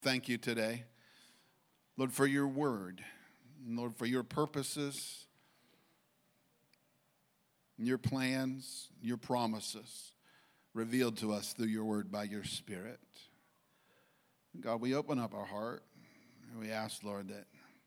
Thank you today, Lord, for your word, and Lord, for your purposes, your plans, your promises revealed to us through your word by your Spirit. God, we open up our heart and we ask, Lord, that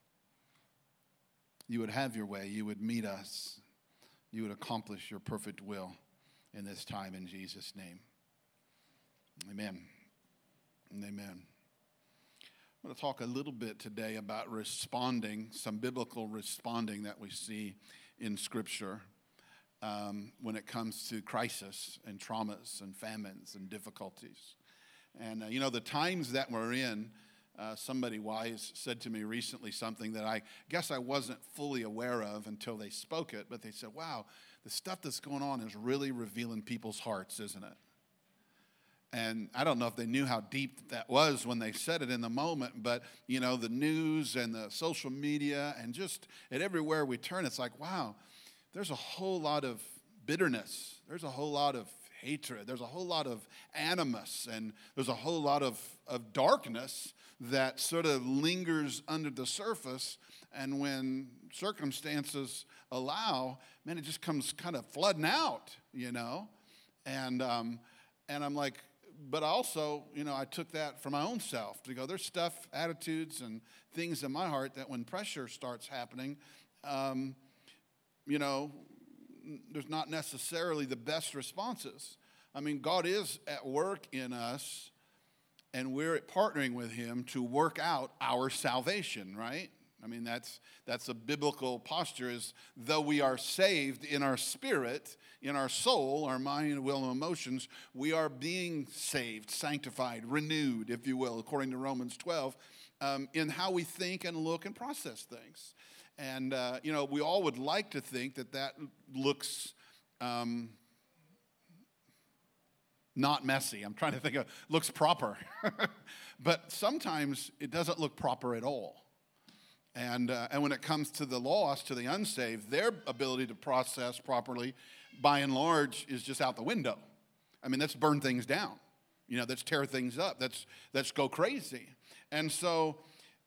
you would have your way, you would meet us, you would accomplish your perfect will in this time in Jesus' name. Amen. And amen. I'm going to talk a little bit today about responding, some biblical responding that we see in Scripture when it comes to crisis and traumas and famines and difficulties. And, the times that we're in, somebody wise said to me recently something that I guess I wasn't fully aware of until they spoke it, but they said, wow, the stuff that's going on is really revealing people's hearts, isn't it? And I don't know if they knew how deep that was when they said it in the moment, but, the news and the social media and just at everywhere we turn, it's like, wow, there's a whole lot of bitterness. There's a whole lot of hatred. There's a whole lot of animus, and there's a whole lot of darkness that sort of lingers under the surface. And when circumstances allow, man, it just comes kind of flooding out, And I'm like, but also, I took that for my own self to go, there's stuff, attitudes, and things in my heart that when pressure starts happening, there's not necessarily the best responses. I mean, God is at work in us, and we're partnering with him to work out our salvation, right? I mean, that's a biblical posture, is though we are saved in our spirit, in our soul, our mind, will, and emotions, we are being saved, sanctified, renewed, if you will, according to Romans 12, in how we think and look and process things. And, we all would like to think that looks not messy. I'm trying to think of, looks proper. But sometimes it doesn't look proper at all. And when it comes to the lost, to the unsaved, their ability to process properly, by and large, is just out the window. I mean, let's burn things down. Let's tear things up. Let's go crazy. And so,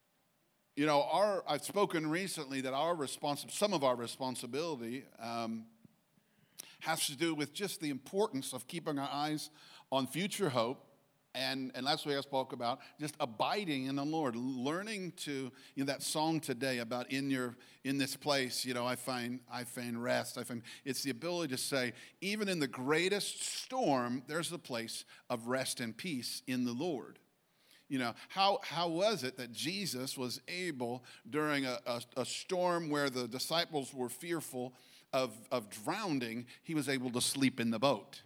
I've spoken recently that some of our responsibility has to do with just the importance of keeping our eyes on future hope. And that's what I spoke about, just abiding in the Lord, learning to, that song today about in this place, I find rest. It's the ability to say, even in the greatest storm, there's a place of rest and peace in the Lord. How was it that Jesus was able, during a storm where the disciples were fearful of drowning, he was able to sleep in the boat?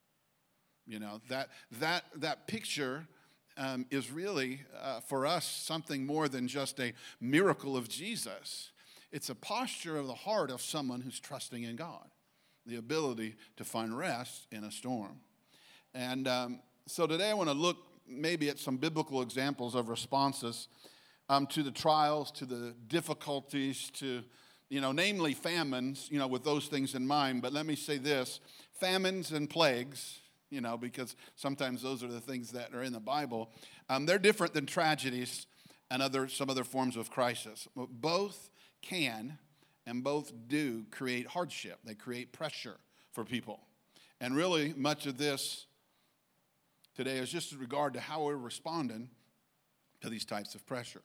That picture is really, for us, something more than just a miracle of Jesus. It's a posture of the heart of someone who's trusting in God, the ability to find rest in a storm. And so today I want to look maybe at some biblical examples of responses to the trials, to the difficulties, to, namely famines, with those things in mind. But let me say this, famines and plagues, because sometimes those are the things that are in the Bible. They're different than tragedies and some other forms of crisis. Both can and both do create hardship. They create pressure for people. And really, much of this today is just in regard to how we're responding to these types of pressures.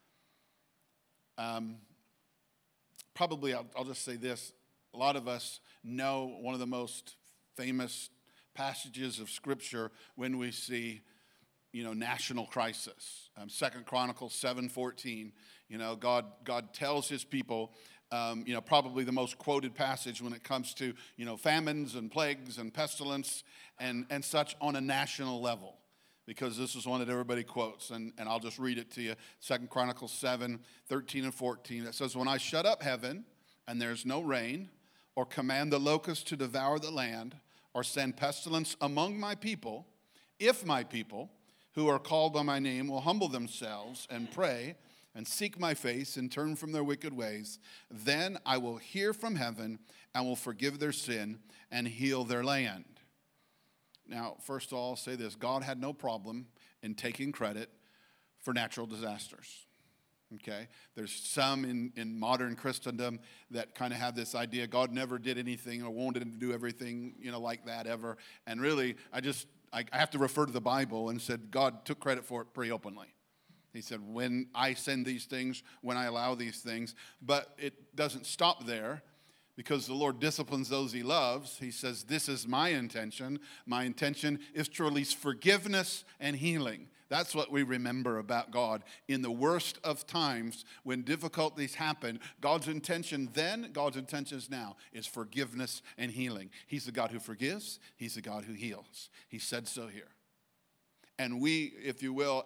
Probably, I'll just say this. A lot of us know one of the most famous passages of Scripture when we see, national crisis. 2 Chronicles 7:14, God tells his people, probably the most quoted passage when it comes to, famines and plagues and pestilence and such on a national level, because this is one that everybody quotes, and I'll just read it to you. 2 Chronicles 7:13 and 14. It says, "When I shut up heaven and there's no rain, or command the locusts to devour the land, or send pestilence among my people, if my people who are called by my name will humble themselves and pray and seek my face and turn from their wicked ways, then I will hear from heaven and will forgive their sin and heal their land." Now, first of all, I'll say this. God had no problem in taking credit for natural disasters. Okay? There's some in modern Christendom that kind of have this idea God never did anything or wanted to do everything, like that ever. And really, I have to refer to the Bible and said God took credit for it pretty openly. He said, when I send these things, when I allow these things, but it doesn't stop there. Because the Lord disciplines those he loves, he says, this is my intention. My intention is to release forgiveness and healing. That's what we remember about God. In the worst of times, when difficulties happen, God's intention then, God's intentions now, is forgiveness and healing. He's the God who forgives. He's the God who heals. He said so here. And we, if you will,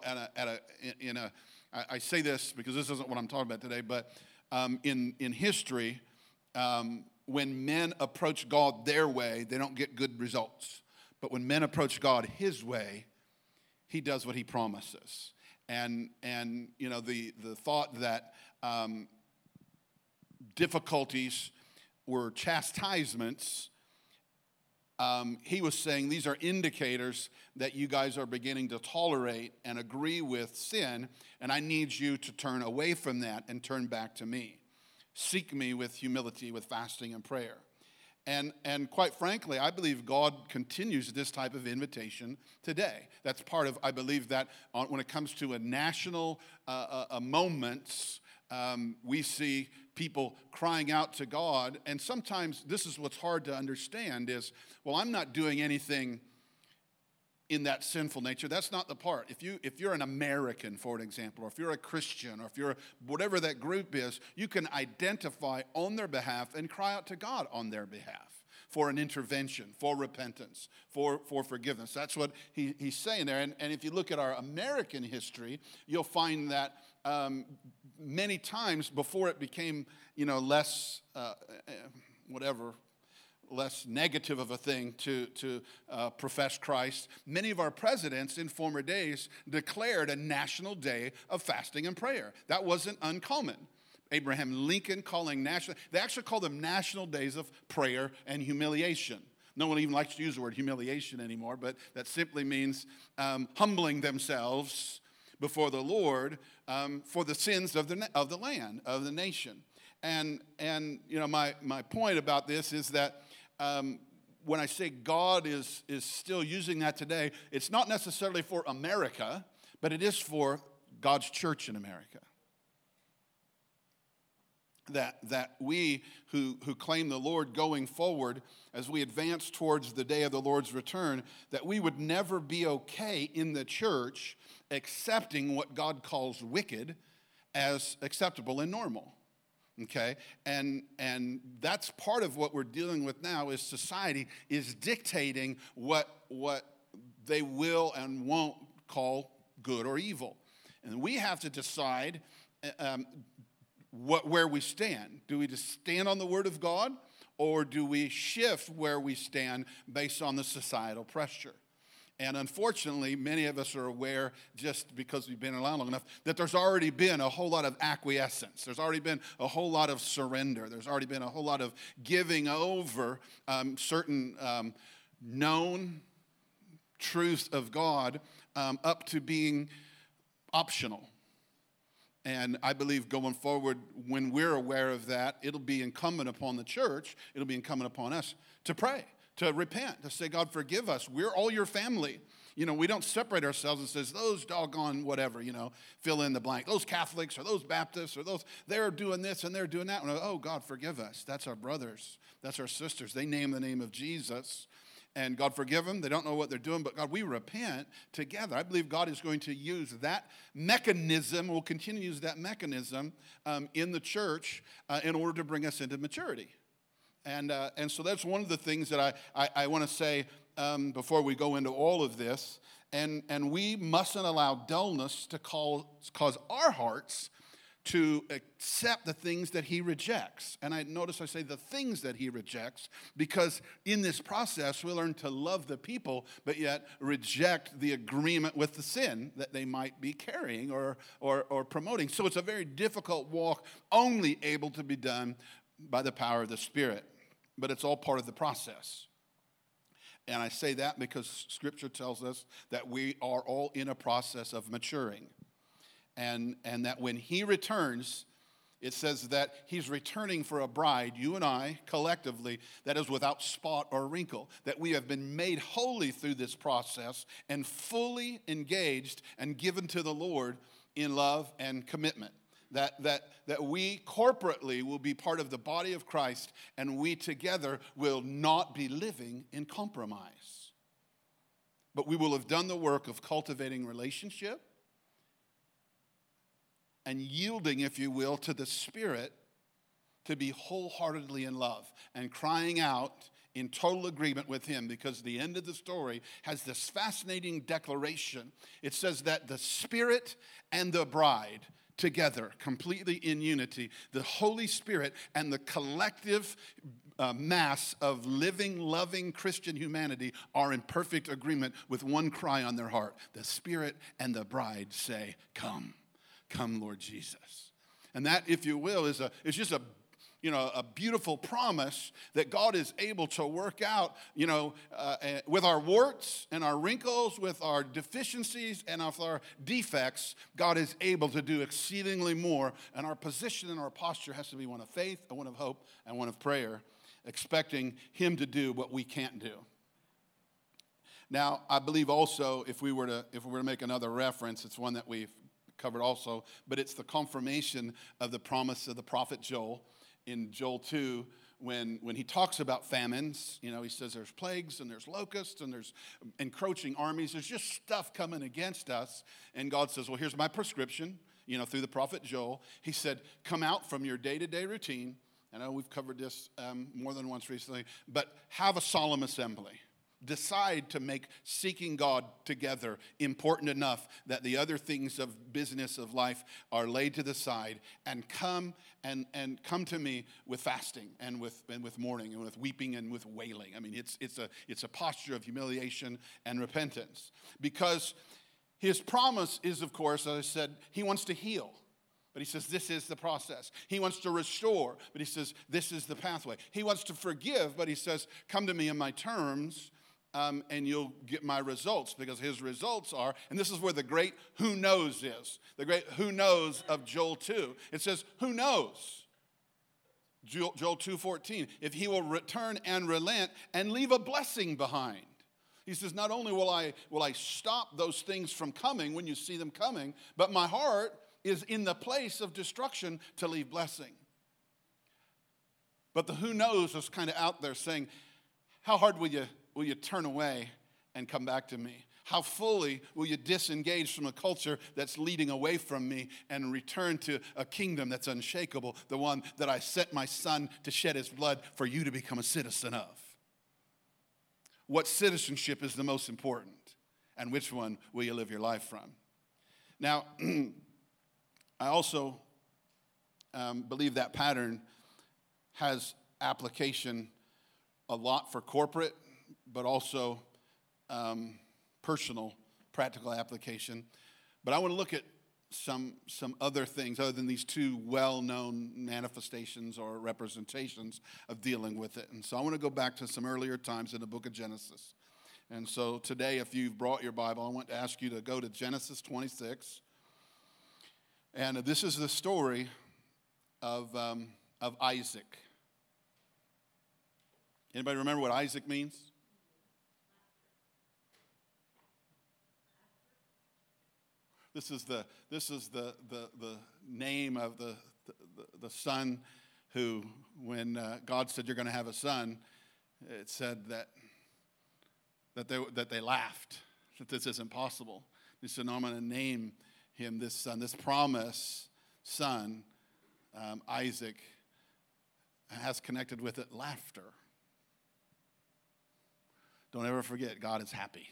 I say this because this isn't what I'm talking about today, but in history, when men approach God their way, they don't get good results. But when men approach God his way, he does what he promises. And the thought that difficulties were chastisements, he was saying these are indicators that you guys are beginning to tolerate and agree with sin, and I need you to turn away from that and turn back to me. Seek me with humility, with fasting and prayer. And quite frankly, I believe God continues this type of invitation today. That's part of, I believe that when it comes to a national moments, we see people crying out to God. And sometimes this is what's hard to understand is, well, I'm not doing anything in that sinful nature. That's not the part. If you're an American, for an example, or if you're a Christian, or if you're whatever that group is, you can identify on their behalf and cry out to God on their behalf for an intervention, for repentance, for forgiveness. That's what he's saying there. And if you look at our American history, you'll find that many times before it became, less less negative of a thing to profess Christ, many of our presidents in former days declared a national day of fasting and prayer. That wasn't uncommon. Abraham Lincoln they actually called them national days of prayer and humiliation. No one even likes to use the word humiliation anymore, but that simply means humbling themselves before the Lord for the sins of the land, of the nation. And my point about this is that when I say God is still using that today, it's not necessarily for America, but it is for God's church in America. That we who claim the Lord going forward, as we advance towards the day of the Lord's return, that we would never be okay in the church accepting what God calls wicked as acceptable and normal. Okay, and that's part of what we're dealing with now is society is dictating what they will and won't call good or evil. And we have to decide where we stand. Do we just stand on the Word of God, or do we shift where we stand based on the societal pressure? And unfortunately, many of us are aware, just because we've been around long enough, that there's already been a whole lot of acquiescence. There's already been a whole lot of surrender. There's already been a whole lot of giving over certain known truths of God up to being optional. And I believe going forward, when we're aware of that, it'll be incumbent upon the church, it'll be incumbent upon us to pray, to repent, to say, God, forgive us. We're all your family. We don't separate ourselves and says, those doggone whatever, fill in the blank. Those Catholics or those Baptists or those, they're doing this and they're doing that. And oh, God, forgive us. That's our brothers. That's our sisters. They name the name of Jesus. And God, forgive them. They don't know what they're doing. But God, we repent together. I believe God is going to use that mechanism, will continue to use that mechanism in the church in order to bring us into maturity. And so that's one of the things that I want to say before we go into all of this. And we mustn't allow dullness to cause our hearts to accept the things that he rejects. And I say the things that he rejects, because in this process we learn to love the people, but yet reject the agreement with the sin that they might be carrying or promoting. So it's a very difficult walk, only able to be done by the power of the Spirit. But it's all part of the process. And I say that because Scripture tells us that we are all in a process of maturing. and that when he returns, it says that he's returning for a bride, you and I, collectively, that is without spot or wrinkle, that we have been made holy through this process and fully engaged and given to the Lord in love and commitment. That we corporately will be part of the body of Christ, and we together will not be living in compromise. But we will have done the work of cultivating relationship and yielding, if you will, to the Spirit to be wholeheartedly in love and crying out in total agreement with him, because the end of the story has this fascinating declaration. It says that the Spirit and the bride together, completely in unity, the Holy Spirit and the collective mass of living, loving Christian humanity are in perfect agreement with one cry on their heart. The Spirit and the bride say, "Come. Come, Lord Jesus." And that, if you will, is just a beautiful promise that God is able to work out, with our warts and our wrinkles, with our deficiencies and with our defects. God is able to do exceedingly more, and our position and our posture has to be one of faith, and one of hope, and one of prayer, expecting him to do what we can't do. Now, I believe also, if we were to make another reference, it's one that we've covered also, but it's the confirmation of the promise of the prophet Joel in Joel 2, when he talks about famines. He says there's plagues and there's locusts and there's encroaching armies. There's just stuff coming against us. And God says, well, here's my prescription, through the prophet Joel. He said, come out from your day-to-day routine. I know we've covered this more than once recently, but have a solemn assembly. Decide to make seeking God together important enough that the other things of business of life are laid to the side, and come to me with fasting and with mourning and with weeping and with wailing. I mean, it's a posture of humiliation and repentance, because his promise is, of course, as I said, he wants to heal. But he says, this is the process. He wants to restore, but he says, this is the pathway. He wants to forgive, but he says, come to me in my terms, and you'll get my results, because his results are, and this is where the great who knows is, the great who knows of Joel 2. It says, who knows? Joel 2:14, if he will return and relent and leave a blessing behind. He says, not only will I stop those things from coming when you see them coming, but my heart is in the place of destruction to leave blessing. But the who knows is kind of out there saying, how hard will you turn away and come back to me? How fully will you disengage from a culture that's leading away from me and return to a kingdom that's unshakable, the one that I sent my son to shed his blood for you to become a citizen of? What citizenship is the most important, and which one will you live your life from? Now, I also believe that pattern has application a lot for corporate, but also personal, practical application. But I want to look at some other things other than these two well-known manifestations or representations of dealing with it. And so I want to go back to some earlier times in the book of Genesis. And so today, if you've brought your Bible, I want to ask you to go to Genesis 26. And this is the story of Isaac. Anybody remember what Isaac means? This is the name of the son who, when God said you're going to have a son, it said that they laughed, that this isn't possible. He said, no, I'm going to name him this son, this promised son, Isaac, has connected with it laughter. Don't ever forget, God is happy.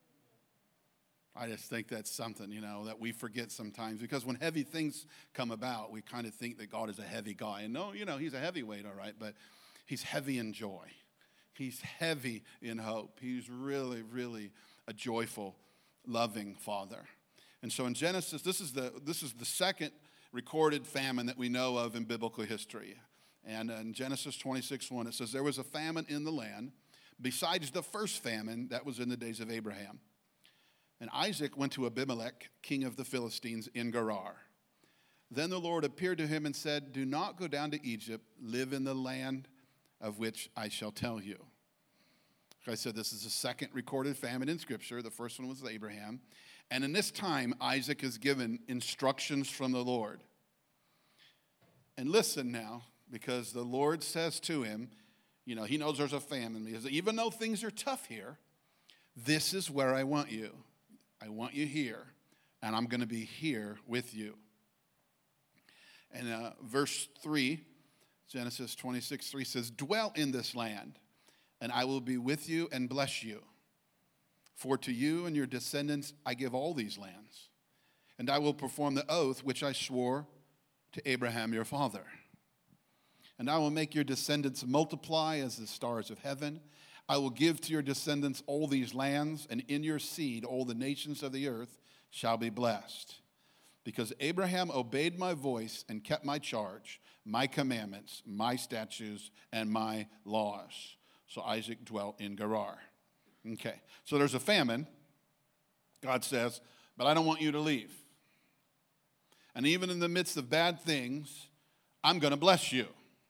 I just think that's something, that we forget sometimes, because when heavy things come about, we kind of think that God is a heavy guy. And no, he's a heavyweight, all right, but he's heavy in joy. He's heavy in hope. He's really, really a joyful, loving father. And so in Genesis, this is the second recorded famine that we know of in biblical history. And in Genesis 26:1, it says, there was a famine in the land besides the first famine that was in the days of Abraham. And Isaac went to Abimelech, king of the Philistines, in Gerar. Then the Lord appeared to him and said, do not go down to Egypt. Live in the land of which I shall tell you. Like I said, this is the second recorded famine in Scripture. The first one was Abraham. And in this time, Isaac is given instructions from the Lord. And listen now, because the Lord says to him, he knows there's a famine. Because even though things are tough here, this is where I want you. I want you here, and I'm going to be here with you. And verse 3, Genesis 26:3 says, dwell in this land, and I will be with you and bless you. For to you and your descendants I give all these lands, and I will perform the oath which I swore to Abraham your father. And I will make your descendants multiply as the stars of heaven. I will give to your descendants all these lands, and in your seed all the nations of the earth shall be blessed. Because Abraham obeyed my voice and kept my charge, my commandments, my statutes, and my laws. So Isaac dwelt in Gerar. Okay, so there's a famine. God says, but I don't want you to leave. And even in the midst of bad things, I'm going to bless you.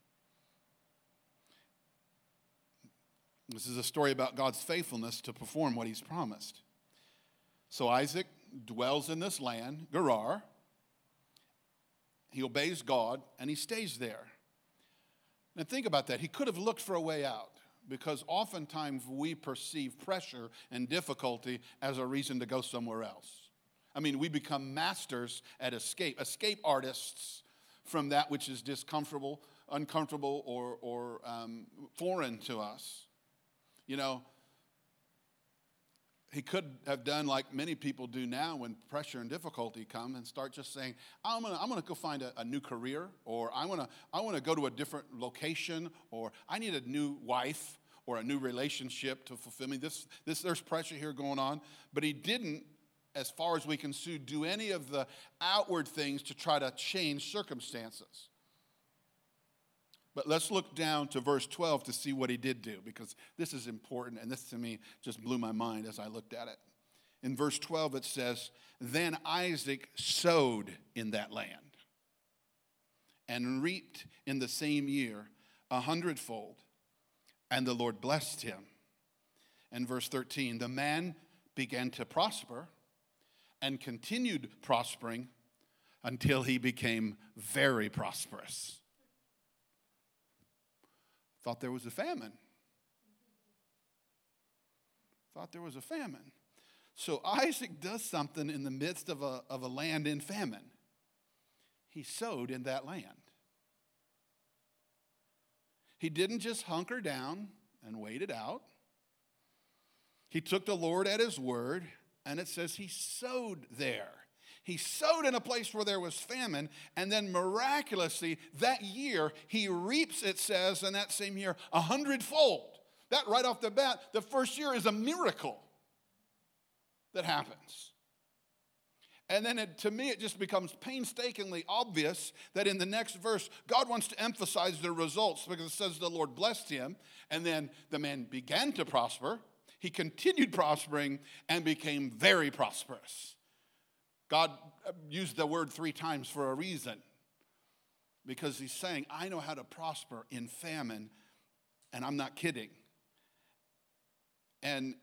This is a story about God's faithfulness to perform what he's promised. So Isaac dwells in this land, Gerar. He obeys God, and he stays there. Now think about that. He could have looked for a way out, because oftentimes we perceive pressure and difficulty as a reason to go somewhere else. I mean, we become masters at escape artists from that which is discomfortable, uncomfortable, or foreign to us. He could have done like many people do now when pressure and difficulty come and start just saying, I'm gonna go find a new career, or I wanna go to a different location, or I need a new wife or a new relationship to fulfill me. There's pressure here going on. But he didn't, as far as we can see, do any of the outward things to try to change circumstances. But let's look down to verse 12 to see what he did do, because this is important, and this to me just blew my mind as I looked at it. In verse 12 it says, then Isaac sowed in that land and reaped in the same year 100-fold, and the Lord blessed him. And verse 13, the man began to prosper and continued prospering until he became very prosperous. Thought there was a famine. So Isaac does something in the midst of a land in famine. He sowed in that land. He didn't just hunker down and wait it out. He took the Lord at his word, and it says he sowed there. He sowed in a place where there was famine, and then miraculously that year he reaps, it says, in that same year, 100-fold. That right off the bat, the first year is a miracle that happens. And then to me it just becomes painstakingly obvious that in the next verse, God wants to emphasize the results, because it says the Lord blessed him, and then the man began to prosper. He continued prospering and became very prosperous. God used the word 3 times for a reason, because he's saying, I know how to prosper in famine, and I'm not kidding. And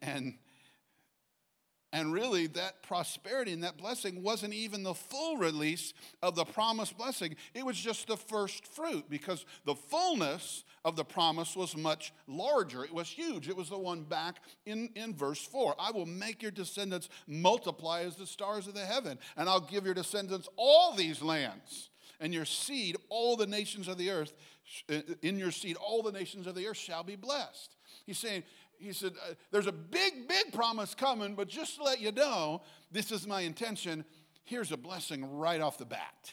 really that prosperity and that blessing wasn't even the full release of the promised blessing. It was just the first fruit, because the fullness of the promise was much larger. It was huge. It was the one back in verse 4. I will make your descendants multiply as the stars of the heaven, and I'll give your descendants all these lands, and your seed, all the nations of the earth, in your seed, all the nations of the earth shall be blessed. He said, there's a big, big promise coming, but just to let you know, this is my intention. Here's a blessing right off the bat.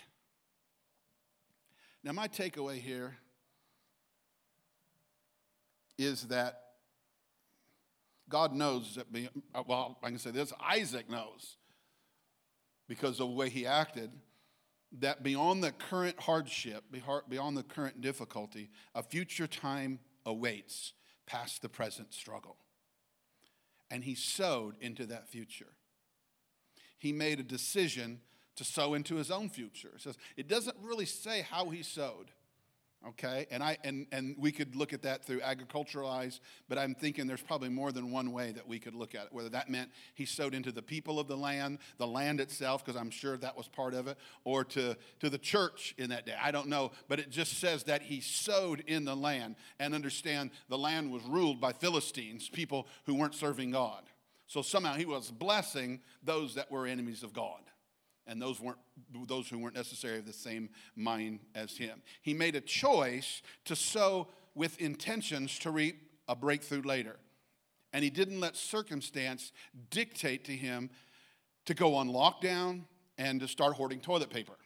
Now, my takeaway here is that God knows that, I can say this, Isaac knows, because of the way he acted, that beyond the current hardship, beyond the current difficulty, a future time awaits past the present struggle. And he sowed into that future. he made a decision to sow into his own future. It says it doesn't really say how he sowed. Okay, and we could look at that through agricultural eyes, but I'm thinking there's probably more than one way that we could look at it. Whether that meant he sowed into the people of the land itself, because I'm sure that was part of it, or to the church in that day. I don't know, but it just says that he sowed in the land. And understand, the land was ruled by Philistines, people who weren't serving God. So somehow he was blessing those that were enemies of God. And those who weren't necessarily of the same mind as him. He made a choice to sow with intentions to reap a breakthrough later. And he didn't let circumstance dictate to him to go on lockdown and to start hoarding toilet paper.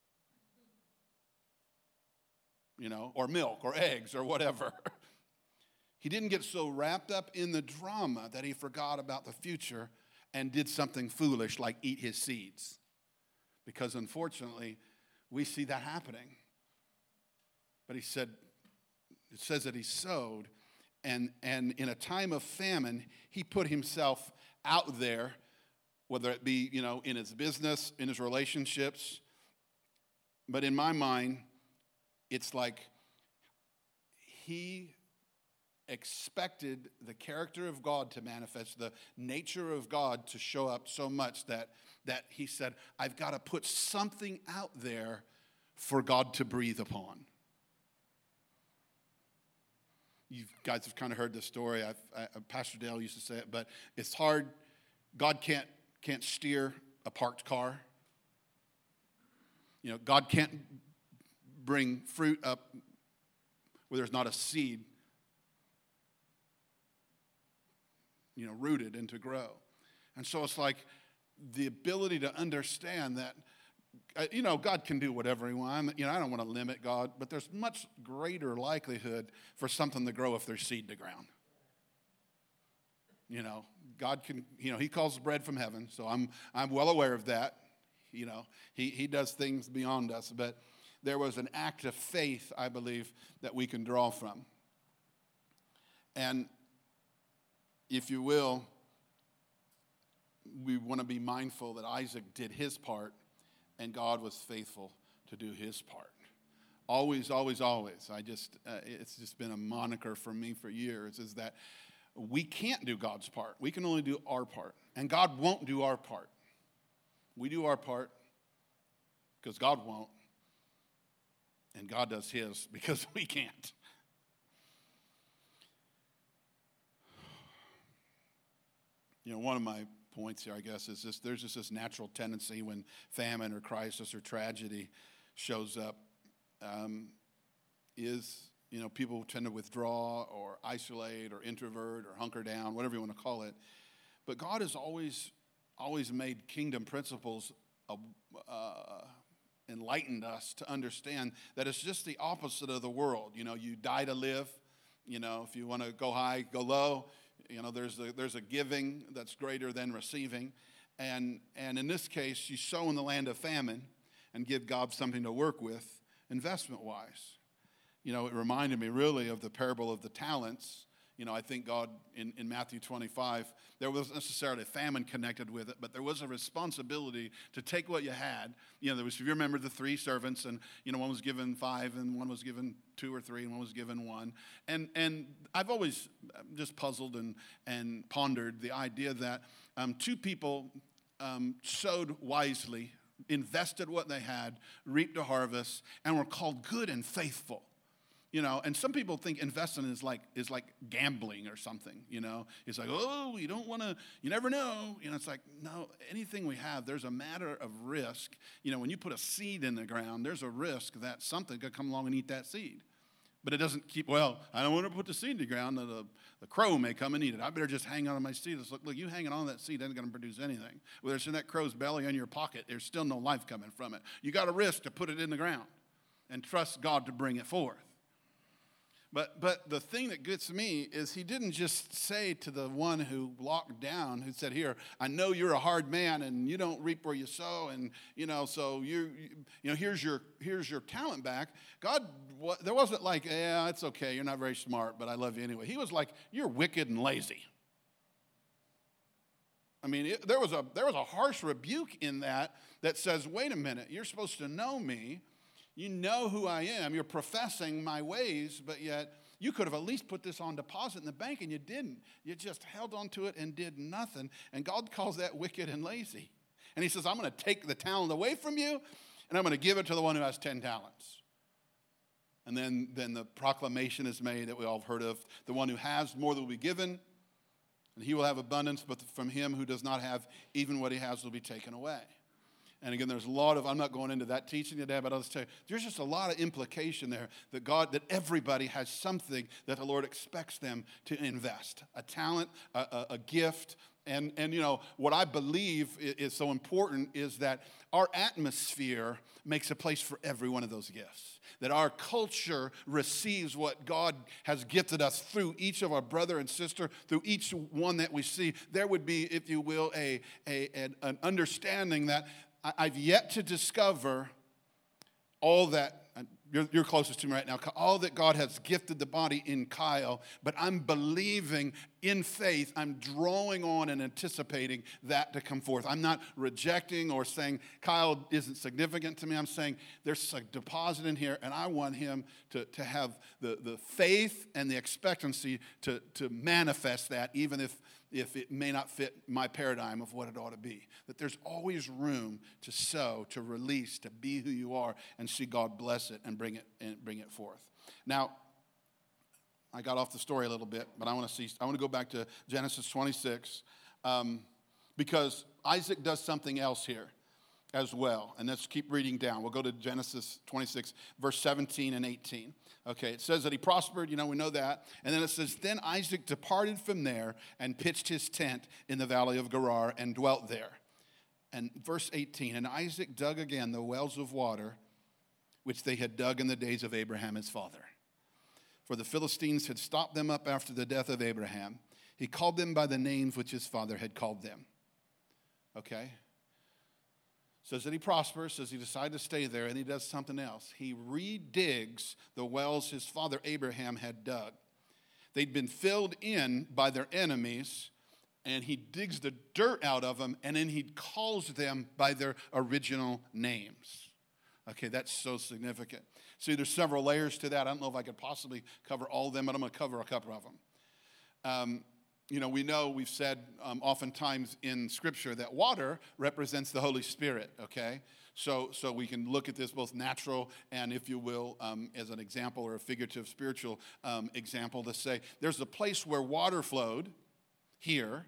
Or milk or eggs or whatever. He didn't get so wrapped up in the drama that he forgot about the future and did something foolish like eat his seeds. Because unfortunately, we see that happening. But it says that he sowed, and in a time of famine, he put himself out there, whether it be, in his business, in his relationships. But in my mind, it's like he expected the character of God to manifest, the nature of God to show up so much that he said, I've got to put something out there for God to breathe upon. You guys have kind of heard this story. Pastor Dale used to say it, but it's hard. God can't steer a parked car. God can't bring fruit up where there's not a seed rooted and to grow. And so it's like the ability to understand that, God can do whatever he wants. I don't want to limit God, but there's much greater likelihood for something to grow if there's seed to ground. God can, he calls bread from heaven, so I'm well aware of that. He does things beyond us, but there was an act of faith, I believe, that we can draw from. And if you will, we want to be mindful that Isaac did his part and God was faithful to do his part. Always, always, always. It's just been a moniker for me for years, is that we can't do God's part. We can only do our part. And God won't do our part. We do our part because God won't. And God does his because we can't. One of my points here, I guess, is there's just this natural tendency when famine or crisis or tragedy shows up, people tend to withdraw or isolate or introvert or hunker down, whatever you want to call it. But God has always made kingdom principles enlightened us to understand that it's just the opposite of the world. You die to live. If you want to go high, go low. There's a giving that's greater than receiving. And in this case, you sow in the land of famine and give God something to work with investment-wise. It reminded me really of the parable of the talents. I think God, in Matthew 25, there wasn't necessarily a famine connected with it, but there was a responsibility to take what you had. If you remember the three servants, and, one was given 5, and one was given 2 or 3, and one was given 1. And I've always just puzzled and pondered the idea that 2 people sowed wisely, invested what they had, reaped a harvest, and were called good and faithful. And some people think investing is like gambling or something, It's like, oh, you don't want to, you never know. It's like, no, anything we have, there's a matter of risk. When you put a seed in the ground, there's a risk that something could come along and eat that seed. But it doesn't I don't want to put the seed in the ground. The crow may come and eat it. I better just hang on to my seed. It's like, look, you hanging on to that seed ain't going to produce anything. Whether it's in that crow's belly or in your pocket, there's still no life coming from it. You got to risk to put it in the ground and trust God to bring it forth. But the thing that gets me is he didn't just say to the one who locked down, who said, here, I know you're a hard man and you don't reap where you sow, and so here's your talent back. God, there wasn't like, yeah, it's okay, you're not very smart, but I love you anyway. He was like, you're wicked and lazy. I mean, there was a harsh rebuke in that says, wait a minute, you're supposed to know me. You know who I am. You're professing my ways, but yet you could have at least put this on deposit in the bank, and you didn't. You just held on to it and did nothing. And God calls that wicked and lazy. And he says, I'm going to take the talent away from you, and I'm going to give it to the one who has 10 talents. And then the proclamation is made that we all have heard of. The one who has, more will be given, and he will have abundance, but from him who does not have, even what he has will be taken away. And again, there's a lot of, I'm not going into that teaching today, but I'll just tell you, there's just a lot of implication there that everybody has something that the Lord expects them to invest. A talent, a gift. And you know, what I believe is so important is that our atmosphere makes a place for every one of those gifts. That our culture receives what God has gifted us through each of our brother and sister, through each one that we see. There would be, if you will, an understanding that I've yet to discover all that, you're closest to me right now, all that God has gifted the body in Kyle, but I'm believing in faith, I'm drawing on and anticipating that to come forth. I'm not rejecting or saying Kyle isn't significant to me. I'm saying there's a deposit in here, and I want him to have the faith and the expectancy to manifest that, even if it may not fit my paradigm of what it ought to be. That there's always room to sow, to release, to be who you are, and see God bless it and bring it forth. Now, I got off the story a little bit, but I want to go back to Genesis 26 because Isaac does something else here as well. And let's keep reading down. We'll go to Genesis 26, verse 17 and 18. Okay, it says that he prospered, we know that. And then it says, then Isaac departed from there and pitched his tent in the valley of Gerar and dwelt there. And verse 18, and Isaac dug again the wells of water which they had dug in the days of Abraham his father. For the Philistines had stopped them up after the death of Abraham. He called them by the names which his father had called them. Okay? Says that he prospers, says he decided to stay there, and he does something else. He redigs the wells his father Abraham had dug. They'd been filled in by their enemies, and he digs the dirt out of them, and then he calls them by their original names. Okay, that's so significant. See, there's several layers to that. I don't know if I could possibly cover all of them, but I'm going to cover a couple of them. We've said oftentimes in Scripture that water represents the Holy Spirit, okay? So we can look at this both natural and, if you will, as an example or a figurative spiritual example to say there's a place where water flowed here,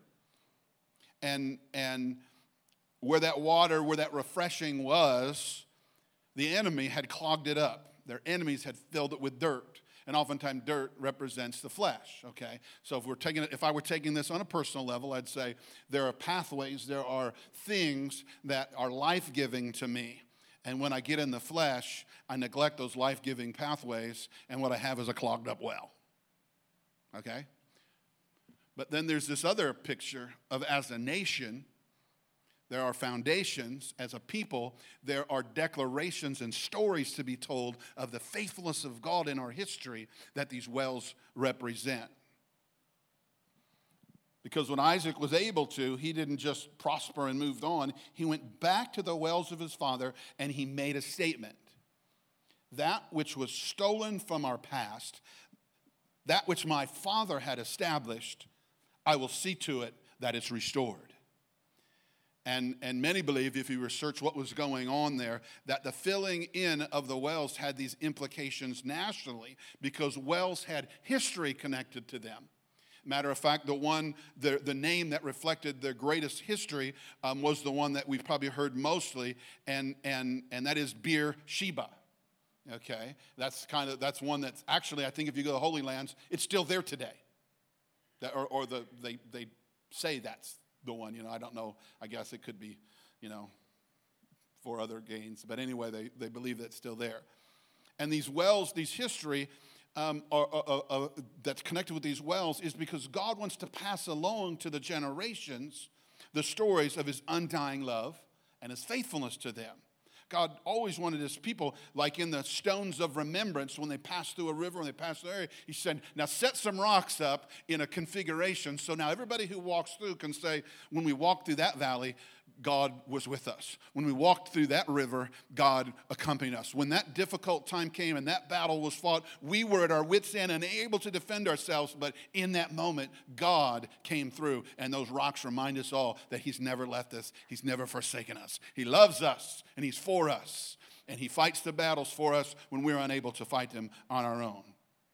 and where that refreshing was, the enemy had clogged it up. Their enemies had filled it with dirt. And oftentimes dirt represents the flesh, okay? So if I were taking this on a personal level, I'd say there are pathways, there are things that are life-giving to me. And when I get in the flesh, I neglect those life-giving pathways, and what I have is a clogged up well, okay? But then there's this other picture of, as a nation, there are foundations. As a people, there are declarations and stories to be told of the faithfulness of God in our history that these wells represent. Because when Isaac was able to, he didn't just prosper and moved on. He went back to the wells of his father and he made a statement. That which was stolen from our past, that which my father had established, I will see to it that it's restored. And many believe, if you research what was going on there, that the filling in of the wells had these implications nationally because wells had history connected to them. Matter of fact, the name that reflected their greatest history was the one that we've probably heard mostly, and that is Beersheba. Okay, that's one that's actually, I think if you go to the Holy Lands, it's still there today. They say that's the one, I don't know. I guess it could be, for other gains. But anyway, they believe that's still there. And these wells, these history that's connected with these wells is because God wants to pass along to the generations the stories of his undying love and his faithfulness to them. God always wanted his people, like in the stones of remembrance, when they pass through a river, when they pass through an area, he said, now set some rocks up in a configuration so now everybody who walks through can say, when we walked through that valley, God was with us. When we walked through that river, God accompanied us. When that difficult time came and that battle was fought, we were at our wits' end and able to defend ourselves, but in that moment, God came through, and those rocks remind us all that he's never left us. He's never forsaken us. He loves us, and he's for us, and he fights the battles for us when we're unable to fight them on our own.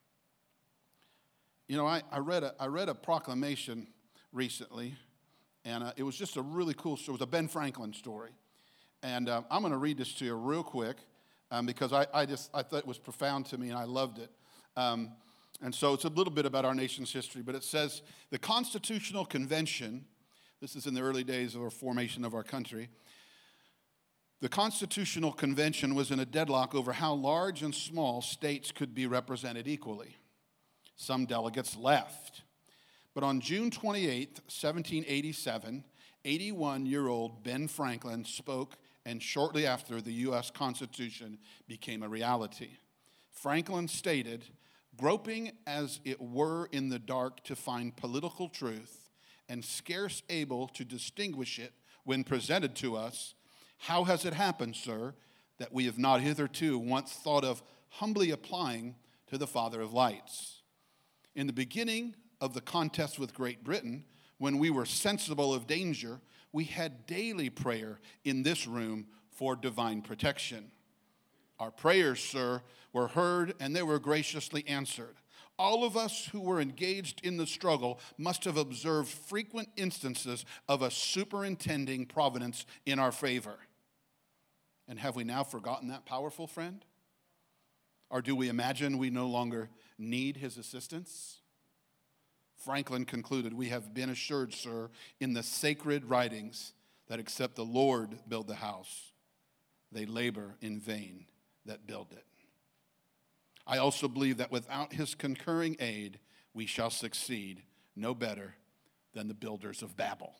You know, I read a proclamation recently, and it was just a really cool story. It was a Ben Franklin story. And I'm going to read this to you real quick because I thought it was profound to me, and I loved it. And so it's a little bit about our nation's history, but it says, the Constitutional Convention, this is in the early days of our formation of our country, the Constitutional Convention was in a deadlock over how large and small states could be represented equally. Some delegates left. But on June 28, 1787, 81-year-old Ben Franklin spoke, and shortly after, the U.S. Constitution became a reality. Franklin stated, groping as it were in the dark to find political truth, and scarce able to distinguish it when presented to us, how has it happened, sir, that we have not hitherto once thought of humbly applying to the Father of lights? In the beginning of the contest with Great Britain, when we were sensible of danger, we had daily prayer in this room for divine protection. Our prayers, sir, were heard and they were graciously answered. All of us who were engaged in the struggle must have observed frequent instances of a superintending providence in our favor. And have we now forgotten that powerful friend? Or do we imagine we no longer need his assistance? Franklin concluded, we have been assured, sir, in the sacred writings that except the Lord build the house, they labor in vain that build it. I also believe that without his concurring aid, we shall succeed no better than the builders of Babel.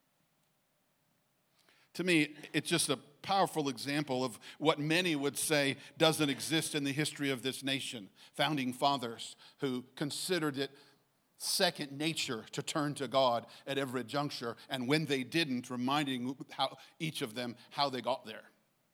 To me, it's just a powerful example of what many would say doesn't exist in the history of this nation. Founding fathers who considered it second nature to turn to God at every juncture, and when they didn't, reminding how each of them how they got there.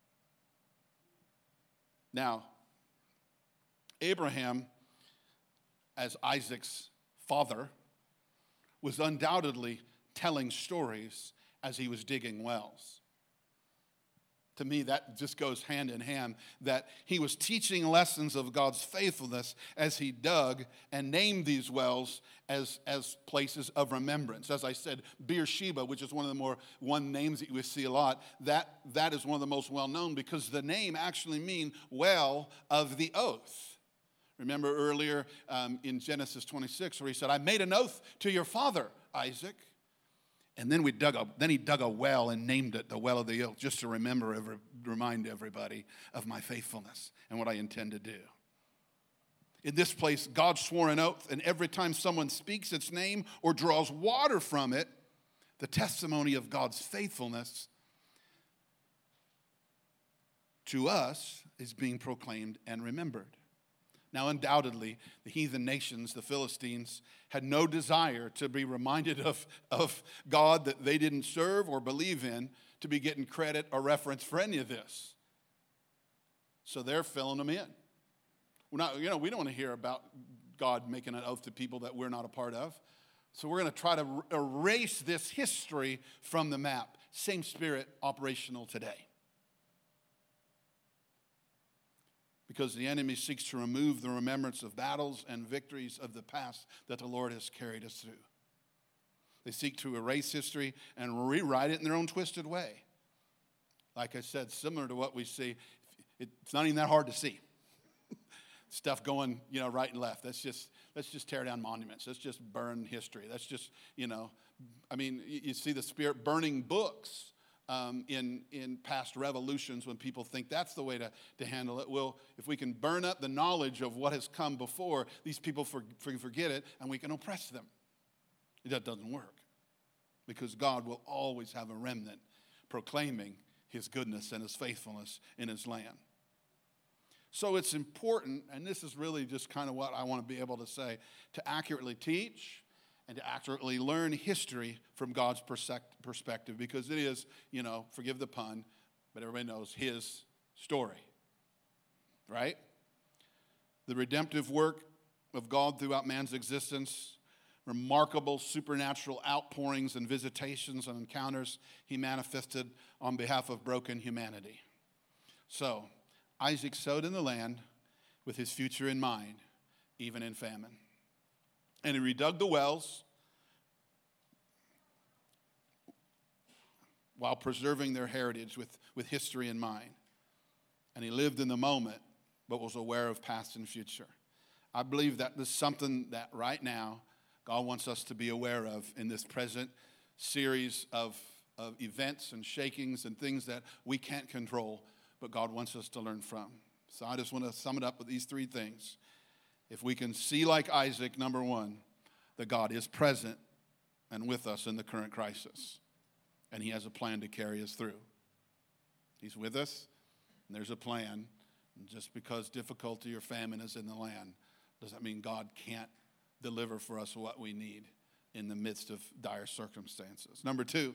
Now, Abraham, as Isaac's father, was undoubtedly telling stories as he was digging wells. To me, that just goes hand in hand, that he was teaching lessons of God's faithfulness as he dug and named these wells as places of remembrance. As I said, Beersheba, which is one of the one names that we see a lot, that is one of the most well-known because the name actually means well of the oath. Remember earlier in Genesis 26 where he said, I made an oath to your father, Isaac. And then he dug a well and named it the well of the oath, just to remind everybody of my faithfulness and what I intend to do. In this place, God swore an oath, and every time someone speaks its name or draws water from it, the testimony of God's faithfulness to us is being proclaimed and remembered. Now, undoubtedly, the heathen nations, the Philistines, had no desire to be reminded of God that they didn't serve or believe in to be getting credit or reference for any of this. So they're filling them in. We don't want to hear about God making an oath to people that we're not a part of. So we're going to try to erase this history from the map. Same spirit operational today. Because the enemy seeks to remove the remembrance of battles and victories of the past that the Lord has carried us through. They seek to erase history and rewrite it in their own twisted way. Like I said, similar to what we see, it's not even that hard to see. Stuff going, right and left. Let's just tear down monuments. Let's just burn history. Let's just, you see the Spirit burning books. In past revolutions when people think that's the way to handle it. Well, if we can burn up the knowledge of what has come before, these people forget it and we can oppress them. That doesn't work because God will always have a remnant proclaiming his goodness and his faithfulness in his land. So it's important, and this is really just kind of what I want to be able to say, to accurately teach and to accurately learn history from God's perspective, because it is, forgive the pun, but everybody knows his story, right? The redemptive work of God throughout man's existence, remarkable supernatural outpourings and visitations and encounters he manifested on behalf of broken humanity. So, Isaac sowed in the land with his future in mind, even in famine. And he redug the wells while preserving their heritage with history in mind. And he lived in the moment, but was aware of past and future. I believe that this is something that right now God wants us to be aware of in this present series of events and shakings and things that we can't control, but God wants us to learn from. So I just want to sum it up with these three things. If we can see like Isaac, number one, that God is present and with us in the current crisis, and he has a plan to carry us through. He's with us, and there's a plan. And just because difficulty or famine is in the land doesn't mean God can't deliver for us what we need in the midst of dire circumstances. Number two,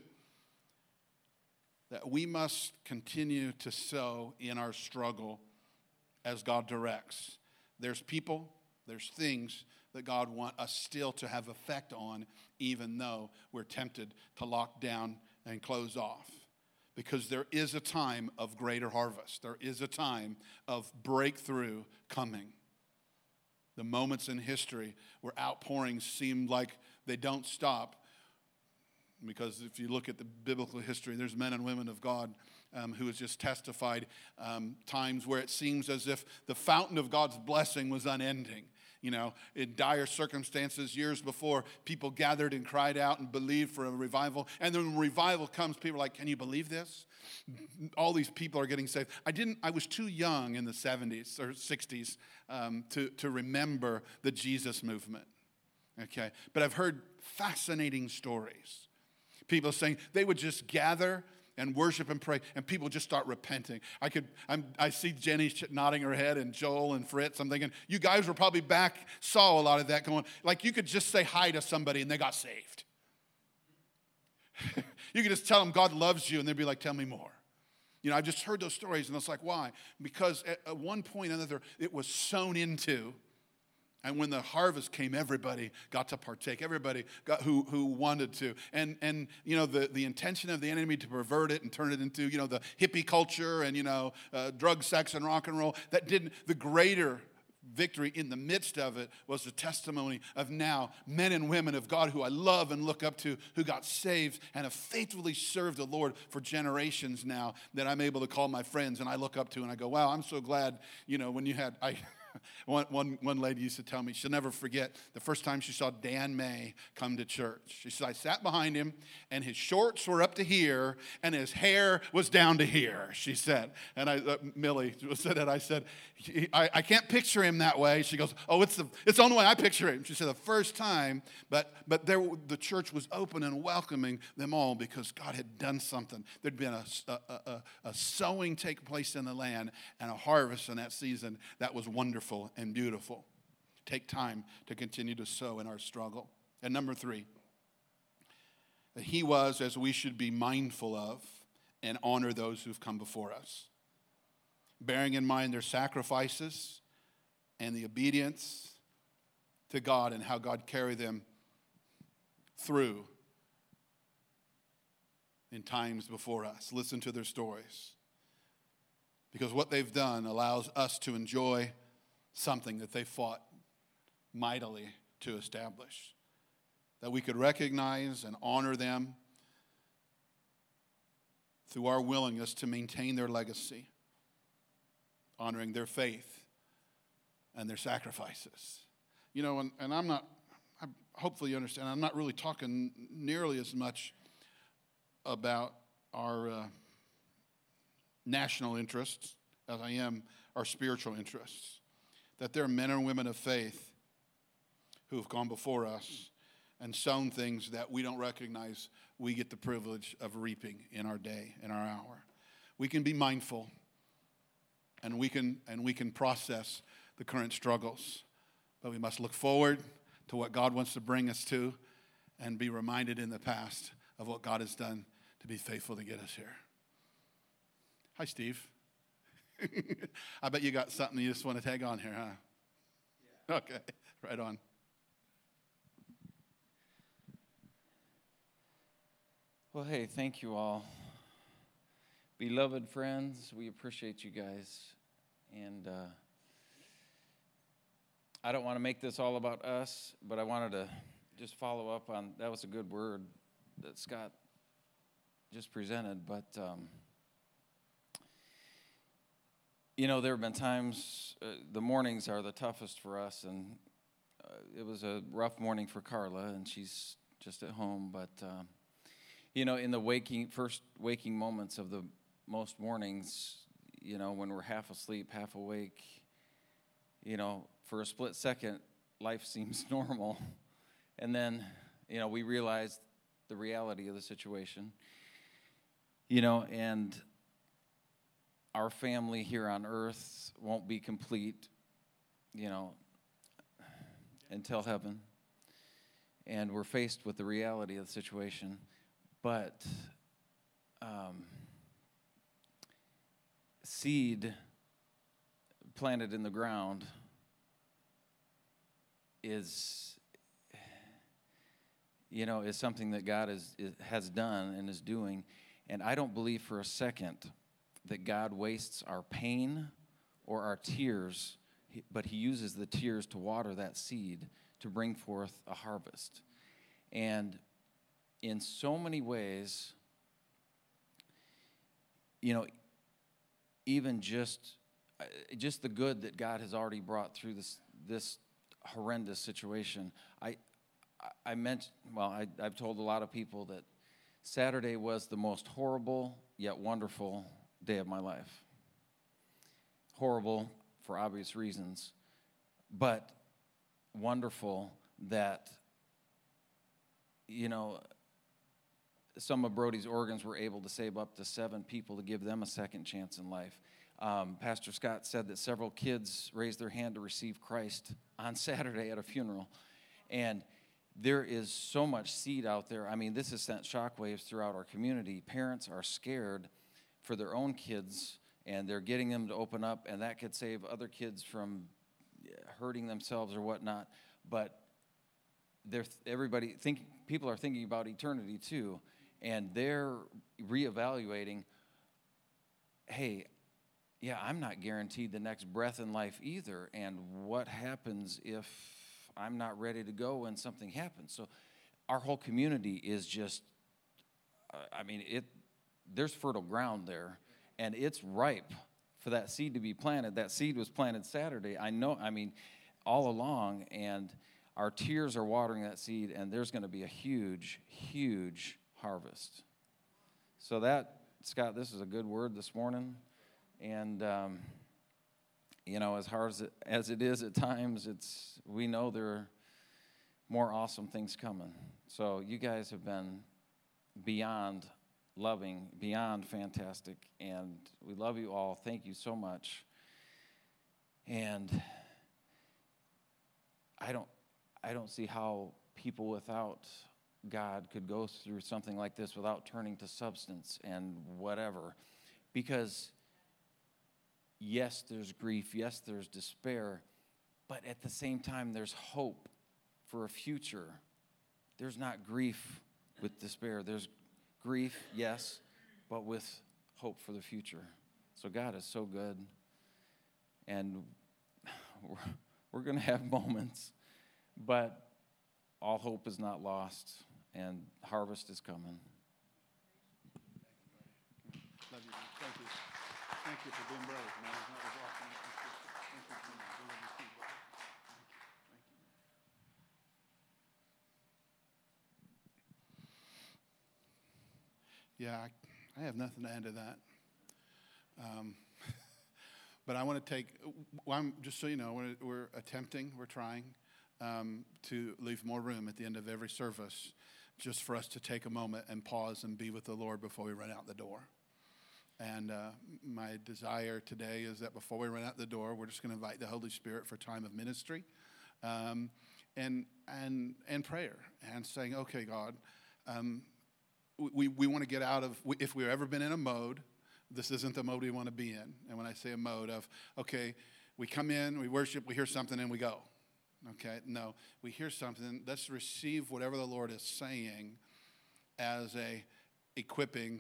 that we must continue to sow in our struggle as God directs. There's people, there's things that God wants us still to have effect on, even though we're tempted to lock down and close off. Because there is a time of greater harvest. There is a time of breakthrough coming. The moments in history where outpourings seem like they don't stop. Because if you look at the biblical history, there's men and women of God who has just testified times where it seems as if the fountain of God's blessing was unending. In dire circumstances, years before, people gathered and cried out and believed for a revival. And then when revival comes, people are like, can you believe this? All these people are getting saved. I was too young in the 70s or 60s to remember the Jesus movement. Okay, but I've heard fascinating stories. People saying they would just gather and worship and pray, and people just start repenting. I see Jenny nodding her head, and Joel and Fritz. I'm thinking, you guys were probably back, saw a lot of that going. Like you could just say hi to somebody, and they got saved. You could just tell them God loves you, and they'd be like, tell me more. I've just heard those stories, and it's like, why? Because at one point or another, it was sown into. And when the harvest came, everybody got to partake. Everybody got who wanted to. And the intention of the enemy to pervert it and turn it into, the hippie culture and, drug, sex, and rock and roll. The greater victory in the midst of it was the testimony of now men and women of God who I love and look up to, who got saved and have faithfully served the Lord for generations now, that I'm able to call my friends and I look up to and I go, wow, I'm so glad, when you had... One lady used to tell me, she'll never forget the first time she saw Dan May come to church. She said, I sat behind him, and his shorts were up to here, and his hair was down to here, she said. And Millie said it. I said, I can't picture him that way. She goes, oh, it's the only way I picture him. She said, the first time, but the church was open and welcoming them all because God had done something. There'd been a sowing take place in the land and a harvest in that season that was wonderful and beautiful. Take time to continue to sow in our struggle. And number three, that he was as we should be mindful of and honor those who've come before us, bearing in mind their sacrifices and the obedience to God and how God carried them through in times before us. Listen to their stories, because what they've done allows us to enjoy something that they fought mightily to establish, that we could recognize and honor them through our willingness to maintain their legacy, honoring their faith and their sacrifices. And I'm not, hopefully you understand, I'm not really talking nearly as much about our national interests as I am our spiritual interests. That there are men and women of faith who have gone before us and sown things that we don't recognize we get the privilege of reaping in our day, in our hour. We can be mindful, and we can process the current struggles. But we must look forward to what God wants to bring us to and be reminded in the past of what God has done to be faithful to get us here. Hi, Steve. I bet you got something you just want to tag on here, huh? Yeah. Okay, right on. Well, hey, thank you all. Beloved friends, we appreciate you guys. And I don't want to make this all about us, but I wanted to just follow up on, that was a good word that Scott just presented. But, there have been times, the mornings are the toughest for us. And it was a rough morning for Carla, and she's just at home. But, in the first waking moments of the most mornings, when we're half asleep, half awake, for a split second, life seems normal. And then, we realize the reality of the situation, and our family here on earth won't be complete, until heaven. And we're faced with the reality of the situation. But seed planted in the ground is something that God has done and is doing. And I don't believe for a second that God wastes our pain or our tears, but he uses the tears to water that seed to bring forth a harvest. And in so many ways, even just the good that God has already brought through this horrendous situation. I've told a lot of people that Saturday was the most horrible yet wonderful day of my life. Horrible for obvious reasons, but wonderful that, some of Brody's organs were able to save up to 7 people to give them a second chance in life. Pastor Scott said that several kids raised their hand to receive Christ on Saturday at a funeral. And there is so much seed out there. I mean, this has sent shockwaves throughout our community. Parents are scared for their own kids, and they're getting them to open up, and that could save other kids from hurting themselves or whatnot. But people are thinking about eternity too, and they're reevaluating, hey, yeah, I'm not guaranteed the next breath in life either, and what happens if I'm not ready to go when something happens? So our whole community is just, there's fertile ground there, and it's ripe for that seed to be planted. That seed was planted Saturday, all along, and our tears are watering that seed, and there's going to be a huge, huge harvest. So Scott, this is a good word this morning. And, as hard as it is at times, we know there are more awesome things coming. So you guys have been beyond loving, beyond fantastic, and we love you all. Thank you so much. And I don't see how people without God could go through something like this without turning to substance and whatever. Because, yes, there's grief, yes, there's despair, but at the same time, there's hope for a future. There's not grief with despair. There's grief, yes, but with hope for the future. So God is so good. And we're going to have moments, but all hope is not lost, and harvest is coming. Love you. Thank you. Thank you for being brave, man. That was awesome. Thank you. I love you too, brother. Thank you. Yeah, I have nothing to add to that. But I want to just so you know, we're trying to leave more room at the end of every service just for us to take a moment and pause and be with the Lord before we run out the door. And my desire today is that before we run out the door, we're just going to invite the Holy Spirit for time of ministry and prayer and saying, okay, God, we want to get out of, if we've ever been in a mode, this isn't the mode we want to be in. And when I say a mode of, okay, we come in, we worship, we hear something, and we go. Okay, no, we hear something. Let's receive whatever the Lord is saying as a equipping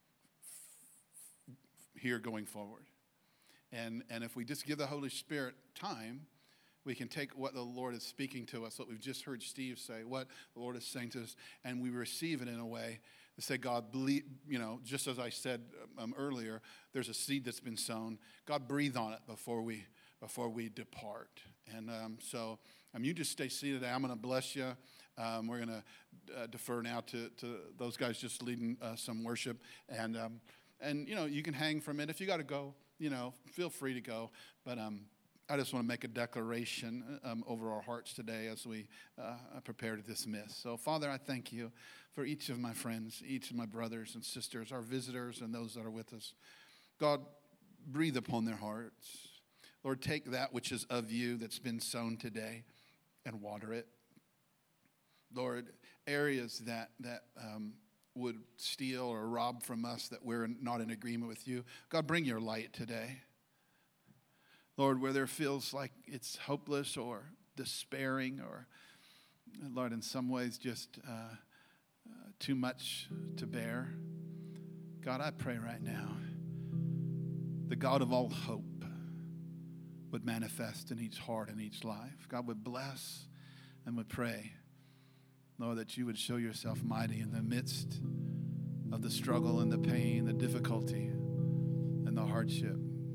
here going forward. And if we just give the Holy Spirit time, we can take what the Lord is speaking to us, what we've just heard Steve say, what the Lord is saying to us, and we receive it in a way to say, God, believe, just as I said earlier, there's a seed that's been sown. God, breathe on it before we depart. And so you just stay seated. I'm going to bless you. We're going to defer now to those guys just leading some worship. And you can hang for a minute. If you got to go, feel free to go. But I just want to make a declaration over our hearts today as we prepare to dismiss. So, Father, I thank you for each of my friends, each of my brothers and sisters, our visitors and those that are with us. God, breathe upon their hearts. Lord, take that which is of you that's been sown today and water it. Lord, areas that would steal or rob from us that we're not in agreement with you, God, bring your light today. Lord, where there feels like it's hopeless or despairing or, Lord, in some ways just too much to bear, God, I pray right now, the God of all hope would manifest in each heart and each life. God would bless and would pray, Lord, that you would show yourself mighty in the midst of the struggle and the pain, the difficulty and the hardship.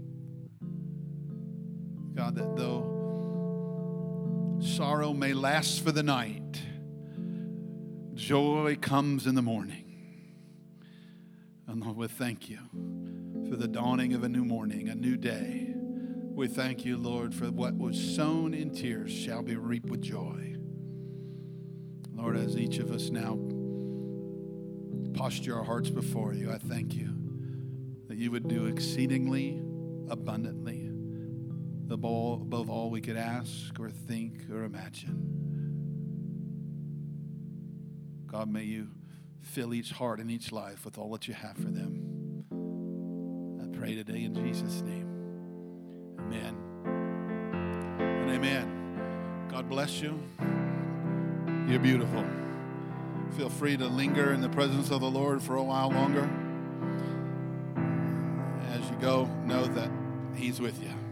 God, that though sorrow may last for the night, joy comes in the morning. And Lord, we thank you for the dawning of a new morning, a new day. We thank you, Lord, for what was sown in tears shall be reaped with joy. Lord, as each of us now posture our hearts before you, I thank you that you would do exceedingly abundantly above all we could ask or think or imagine. God, may you fill each heart and each life with all that you have for them. I pray today in Jesus' name. Amen and amen. God bless you. You're beautiful. Feel free to linger in the presence of the Lord for a while longer. As you go, know that He's with you.